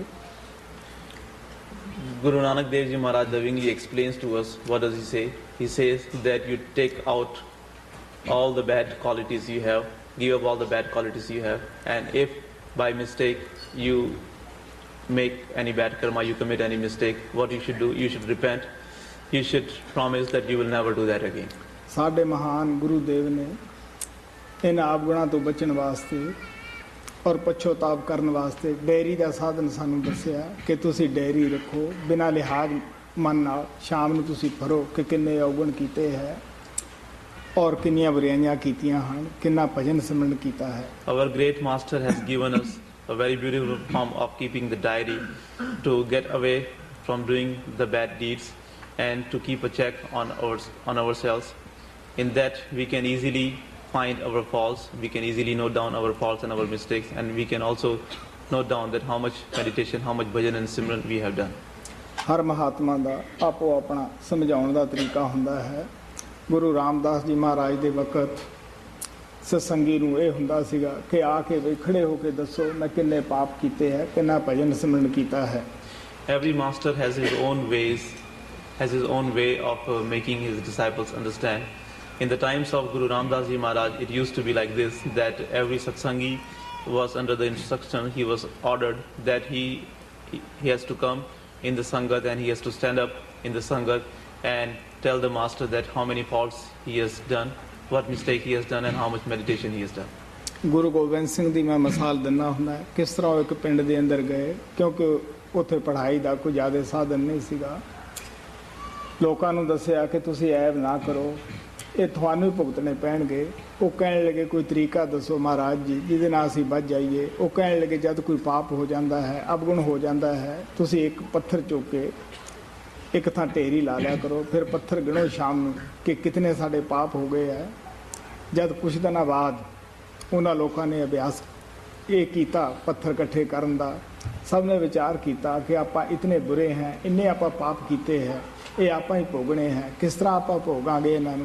Guru Nanak Dev Ji Maharaj lovingly explains to us, what does he say? He says that you take out all the bad qualities you have, give up all the bad qualities you have, and if by mistake you make any bad karma, you commit any mistake, what you should do, you should repent. You should promise that you will never do that again. ਸਾਡੇ ਮਹਾਨ ਗੁਰੂ ਦੇਵ ਨੇ ਇਹਨਾਂ ਆਵਗੁਣਾਂ ਤੋਂ ਬਚਣ ਵਾਸਤੇ ਔਰ ਪਛਤਾਵਾ ਕਰਨ ਵਾਸਤੇ ਡੈਰੀ ਦਾ ਸਾਧਨ ਸਾਨੂੰ ਦੱਸਿਆ ਕਿ ਤੁਸੀਂ ਡੈਰੀ ਰੱਖੋ, ਬਿਨਾਂ ਲਿਹਾਜ਼ ਮਨ ਨਾਲ ਸ਼ਾਮ ਨੂੰ ਤੁਸੀਂ ਪੜ੍ਹੋ ਕਿ ਕਿੰਨੇ ਅਵਗੁਣ ਕੀਤੇ ਹੈ ਔਰ ਕਿੰਨੀਆਂ ਬੁਰਾਈਆਂ ਕੀਤੀਆਂ ਹਨ, ਕਿੰਨਾ ਭਜਨ ਸਿਮਰਨ ਕੀਤਾ ਹੈ. Our great master has given us a very beautiful form of keeping the diary to get away from doing the bad deeds and to keep a check on our, on ourselves. In that we can easily find our faults, we can easily note down our faults and our mistakes, and we can also note down that how much meditation, how much bhajan and simran we have done. ਹਰ ਮਹਾਤਮਾ ਦਾ ਆਪੋ ਆਪਣਾ ਸਮਝਾਉਣ ਦਾ ਤਰੀਕਾ ਹੁੰਦਾ ਹੈ. ਗੁਰੂ ਰਾਮਦਾਸ ਜੀ ਮਹਾਰਾਜ ਦੇ ਵਕਤ ਸਤਸੰਗੀ ਨੂੰ ਇਹ ਹੁੰਦਾ ਸੀਗਾ ਕਿ ਆ ਕੇ ਵੀ ਖੜੇ ਹੋ ਕੇ ਦੱਸੋ ਮੈਂ ਕਿੰਨੇ ਪਾਪ ਕੀਤੇ ਹੈ, ਕਿੰਨਾ ਭਜਨ ਸਿਮਰਨ ਕੀਤਾ ਹੈ. Every master has his own ways, has his own way of uh, making his disciples understand. In the times of Guru Ramdas Ji Maharaj, it used to be like this, that every satsangi was under the instruction, he was ordered that he, he, he has to come in the Sangat and he has to stand up in the Sangat and tell the master that how many faults he has done, what mistake he has done and how much meditation he has done. Guru Gobind Singh ਦੀ ਮੈਂ ਮਿਸਾਲ ਦਿੰਦਾ ਹੁੰਦਾ ਕਿਸ ਤਰ੍ਹਾਂ ਉਹ ਇੱਕ ਪਿੰਡ ਦੇ ਅੰਦਰ ਗਏ, ਕਿਉਂਕਿ ਉੱਥੇ ਪੜ੍ਹਾਈ ਦਾ ਕੋਈ ਜ਼ਿਆਦਾ ਸਾਧਨ ਨਹੀਂ ਸੀਗਾ. ਲੋਕਾਂ ਨੂੰ ਦੱਸਿਆ ਕਿ ਤੁਸੀਂ ਐਬ ਨਾ ਕਰੋ, ਇਹ ਤੁਹਾਨੂੰ ਭੁਗਤਣੇ ਪੈਣਗੇ. ਉਹ ਕਹਿਣ ਲੱਗੇ ਕੋਈ ਤਰੀਕਾ ਦੱਸੋ ਮਹਾਰਾਜ ਜੀ ਜਿਹਦੇ ਨਾਲ ਅਸੀਂ ਬਚ ਜਾਈਏ. ਉਹ ਕਹਿਣ ਲੱਗੇ ਜਦ ਕੋਈ ਪਾਪ ਹੋ ਜਾਂਦਾ ਹੈ, ਅਵਗੁਣ ਹੋ ਜਾਂਦਾ ਹੈ, ਤੁਸੀਂ ਇੱਕ ਪੱਥਰ ਚੁੱਕ ਕੇ ਇੱਕ ਥਾਂ ਢੇਰੀ ਲਾ ਲਿਆ ਕਰੋ, ਫਿਰ ਪੱਥਰ ਗਿਣੋ ਸ਼ਾਮ ਨੂੰ ਕਿ ਕਿਤਨੇ ਸਾਡੇ ਪਾਪ ਹੋ ਗਏ ਹੈ. ਜਦ ਕੁਛ ਦਿਨਾਂ ਬਾਅਦ ਉਹਨਾਂ ਲੋਕਾਂ ਨੇ ਅਭਿਆਸ ਇਹ ਕੀਤਾ ਪੱਥਰ ਇਕੱਠੇ ਕਰਨ ਦਾ, ਸਭ ਨੇ ਵਿਚਾਰ ਕੀਤਾ ਕਿ ਆਪਾਂ ਇਤਨੇ ਬੁਰੇ ਹੈ, ਇੰਨੇ ਆਪਾਂ ਪਾਪ ਕੀਤੇ ਹੈ, ਇਹ ਆਪਾਂ ਹੀ ਭੋਗਣੇ ਹੈ, ਕਿਸ ਤਰ੍ਹਾਂ ਆਪਾਂ ਭੋਗਾਂਗੇ ਇਹਨਾਂ ਨੂੰ.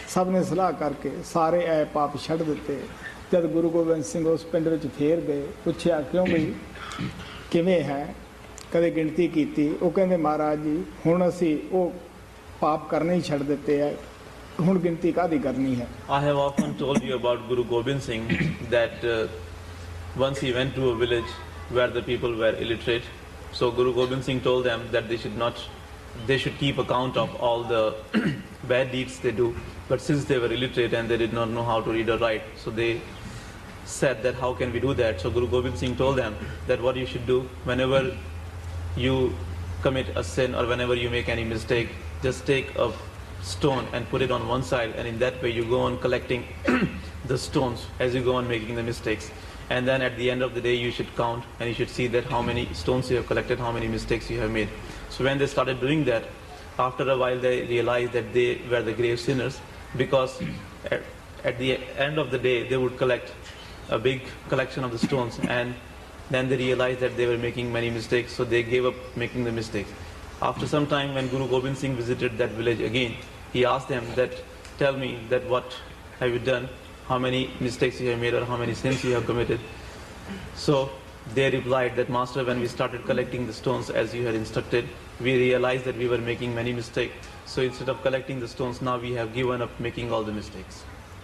ਸਭ ਨੇ ਸਲਾਹ ਕਰਕੇ ਸਾਰੇ ਐ ਪਾਪ ਛੱਡ ਦਿੱਤੇ। ਜਦ ਗੁਰੂ ਗੋਬਿੰਦ ਸਿੰਘ ਉਸ ਪਿੰਡ ਵਿੱਚ ਫੇਰ ਗਏ, ਪੁੱਛਿਆ ਕਿਉਂ ਬਈ ਕਿਵੇਂ ਹੈ, ਕਦੇ ਗਿਣਤੀ ਕੀਤੀ? ਉਹ ਕਹਿੰਦੇ ਮਹਾਰਾਜ ਜੀ ਹੁਣ ਅਸੀਂ ਉਹ ਪਾਪ ਕਰਨੇ ਹੀ ਛੱਡ ਦਿੱਤੇ ਹੈ, ਹੁਣ ਗਿਣਤੀ ਕਾਹਦੀ ਕਰਨੀ ਹੈ। I have often told you about Guru Gobind Singh that uh, once he went to a village where the people were illiterate, so Guru Gobind Singh told them that they should not, they should keep account of all the bad deeds they do, but since they were illiterate and they did not know how to read or write, so they said that how can we do that? So Guru Gobind Singh told them that what you should do, whenever you commit a sin or whenever you make any mistake, just take a stone and put it on one side, and in that way you go on collecting the stones as you go on making the mistakes, and then at the end of the day you should count and you should see that how many stones you have collected, how many mistakes you have made. So when they started doing that, after a while they realized that they were the grave sinners, because at, at the end of the day they would collect a big collection of the stones, and then they realized that they were making many mistakes, so they gave up making the mistakes. After some time, when Guru Gobind Singh visited that village again, he asked them that, tell me that what have you done, how many mistakes you have made or how many sins you have committed. So they replied that, Master, when we started collecting the stones as you had instructed, we realized that we were making many mistakes. So instead of collecting the stones, now we have given up making all the mistakes.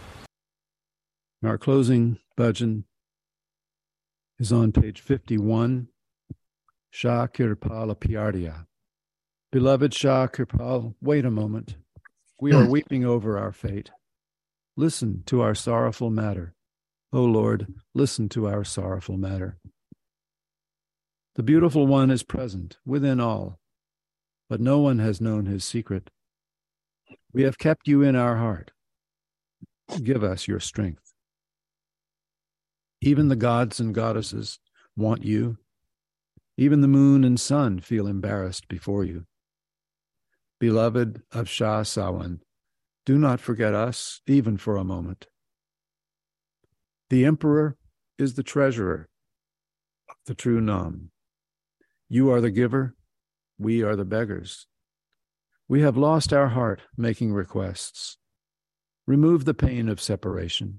Our closing bhajan is on page fifty-one, Shah Kirpala Pyardiya. Beloved Shah Kirpal, wait a moment. We are weeping over our fate. Listen to our sorrowful matter. O Lord, listen to our sorrowful matter. The beautiful one is present within all, but no one has known his secret. We have kept you in our heart. Give us your strength. Even the gods and goddesses want you. Even the moon and sun feel embarrassed before you. Beloved of Shah Sawan, do not forget us even for a moment. The emperor is the treasurer of the true Nam. You are the giver, we are the beggars. We have lost our heart making requests. Remove the pain of separation.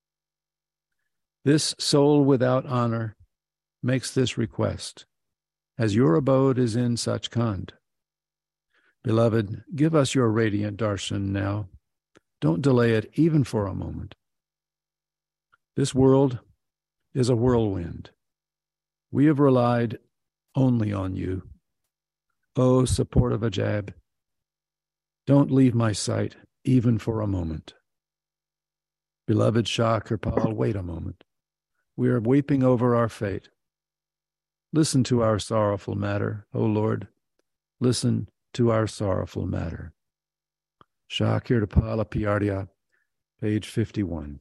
This soul without honor makes this request, as your abode is in Sachkhand. Beloved, give us your radiant darshan now. Don't delay it even for a moment. This world is a whirlwind. We have relied only on you. O support of Ajab, don't leave my sight even for a moment. Beloved Shah Kirpal, wait a moment. We are weeping over our fate. Listen to our sorrowful matter, O Lord. Listen to our sorrowful matter. Shah Kirpala Pyardiya, page fifty-one.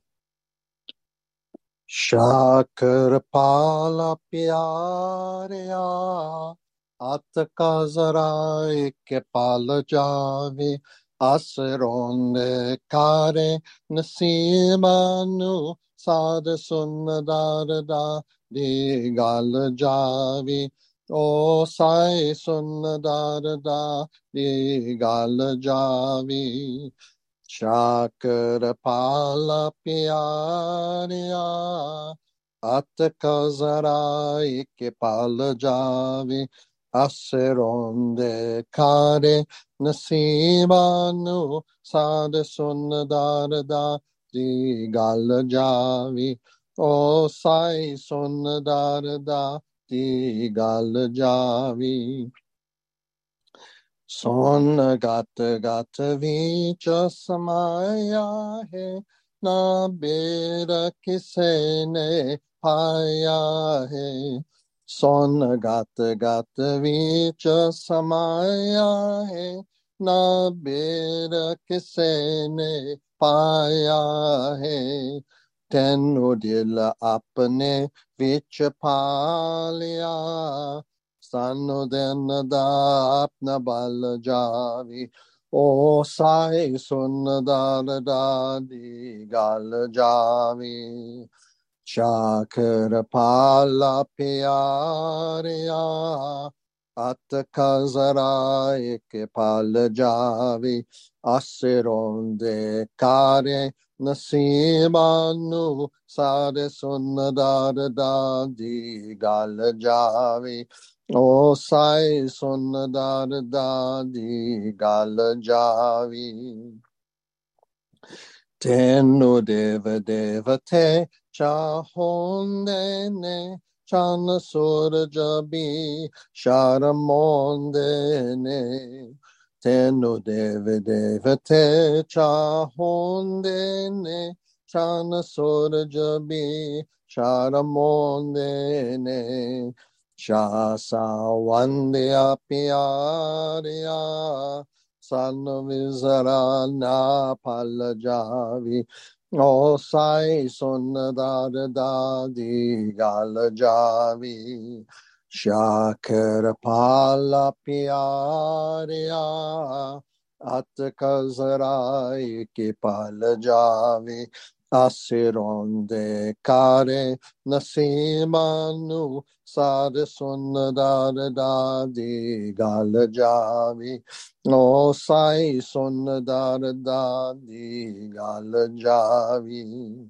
Shah Kirpala Pyardiya, at ka zara ek pal jave, asronde kare nasibanu, sad sunnadar da di gal javi. O sai sunnadar da di gal javi. Shah Kirpala Pyardiya, at ka zara ek pal jave, asronde kare nasibanu, sad sunnadar da di gal javi. O sai sunnadar da di gal javi. Son gat gat vich samaya hai, na bera kise ne paya hai. Son gat gat vich samaya hai, na bera kise ne paya hai. Tenu dil apne vich palya, sanu den da apna bal javi. O sai sunnadar da di gal javi. Shah Kirpala Pyardiya, Atakazarai ke palajavi asironde kare nasibanu sare sunnadar dadi galajavi o sai sunnadar dadi galajavi tenu deva deva te chahonde ne Chana Surajabi Sharamondene Tenu Deve Deve Te Chahondene Chana Surajabi Sharamondene Shasa Wandya Piarya Sanavizarana Palajavi O sai sunnadar dadi galajavi Shakar pala piarya Atkazarai ki palajavi Asironde kare nasimanu Sade sunnadar dadi galajavi O sai sunnadar dadi galajavi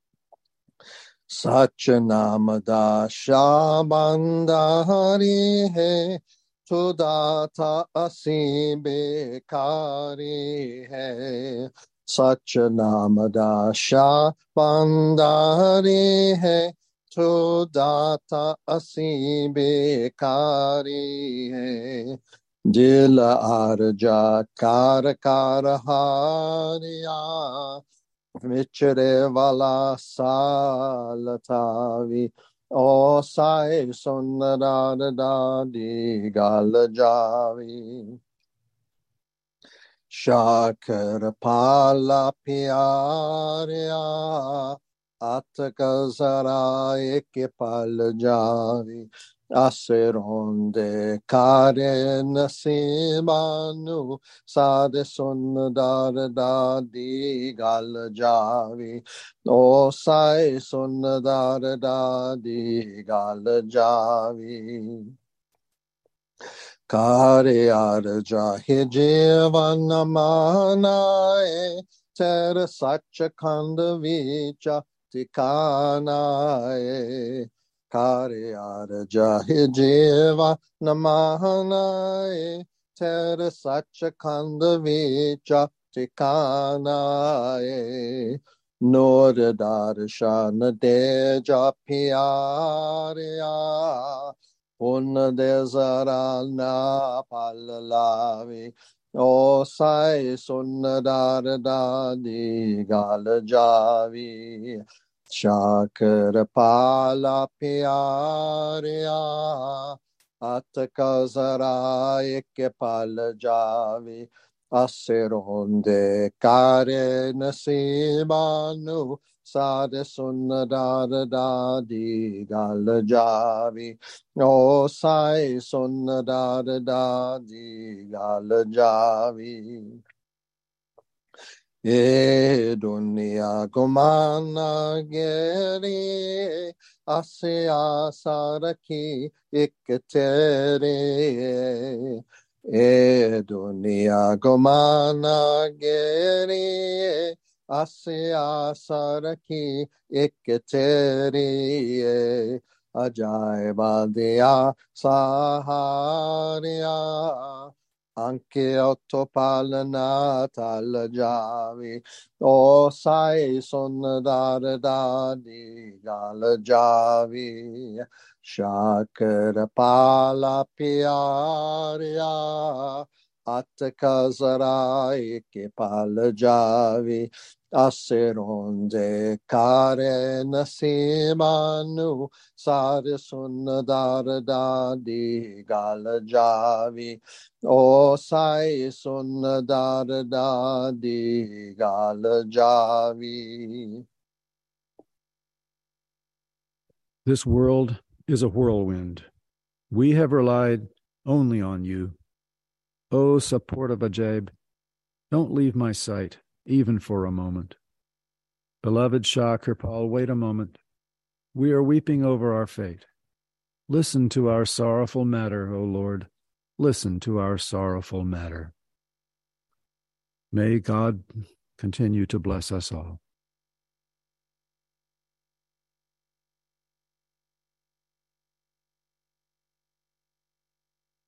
Sachanamada Shabandhari hai Tudata asi bekari hai Sachanamada Shabandhari hai Tudata asi bekari hai Dila arja kar kar hariya Vichare vala salatavi O sai sunnadar dadi galajavi Shakar pala piarya Atkazarai ke palajavi Asironde kare nasimanu Sade sunnadar dadi galajavi O sai sunnadar dadi galajavi Kare arja hi jivan manaye Ter sachkhand vicha tikanaye Kare arja hi jiva namanaye Ter sachkhand vicha tikanaye Nur darshan de japyarya Pun desarana pallalavi O sai sunnadar dadi galajavi Shakar pala piarya Atkazarai ke palajavi Asironde kare nasibanu Sade sunnadar dadi galajavi O sai sunnadar dadi galajavi E dunya gumana geri Asya saraki iktere E dunya gumana geri Asya saraki iktere Ajay Baldia Saharia Anke Ottopalana Talajavi O Sai Sunnadar Dadi Galajavi Shakar Pala Piarya Atkazarai Ke Palajavi Asironde kare nasimanu Sare sunnadar dadi galajavi O sai sunnadar dadi galajavi This world is a whirlwind. We have relied only on you. O support of Ajaib, don't leave my sight, even for a moment. Beloved Shah Kirpal, wait a moment. We are weeping over our fate. Listen to our sorrowful matter, O Lord. listen to our sorrowful matter. May God continue to bless us all.